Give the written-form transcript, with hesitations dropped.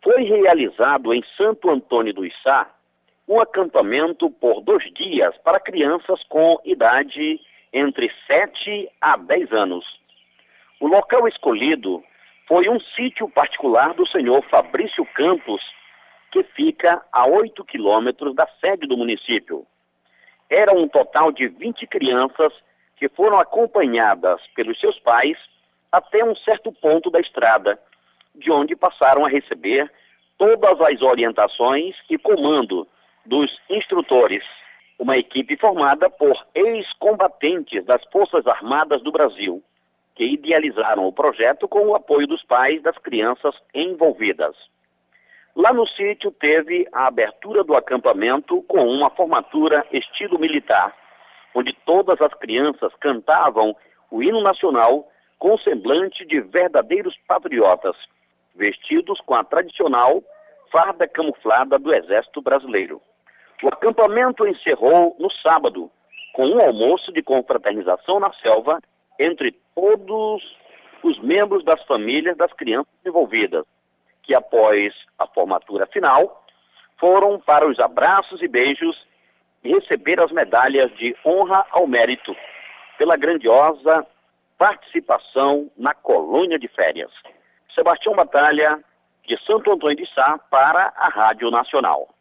Foi realizado em Santo Antônio do Içá um acampamento por 2 dias para crianças com idade entre 7 a 10 anos. O local escolhido foi um sítio particular do senhor Fabrício Campos, que fica a 8 quilômetros da sede do município. Era um total de 20 crianças que foram acompanhadas pelos seus pais até um certo ponto da estrada, de onde passaram a receber todas as orientações e comando dos instrutores, uma equipe formada por ex-combatentes das Forças Armadas do Brasil, que idealizaram o projeto com o apoio dos pais das crianças envolvidas. Lá no sítio teve a abertura do acampamento com uma formatura estilo militar, onde todas as crianças cantavam o hino nacional com semblante de verdadeiros patriotas, vestidos com a tradicional farda camuflada do Exército Brasileiro. O acampamento encerrou no sábado, com um almoço de confraternização na selva entre todos os membros das famílias das crianças envolvidas, que após a formatura final, foram para os abraços e beijos e receber as medalhas de honra ao mérito pela grandiosa participação na colônia de férias. Sebastião Batalha, de Santo Antônio de Sá, para a Rádio Nacional.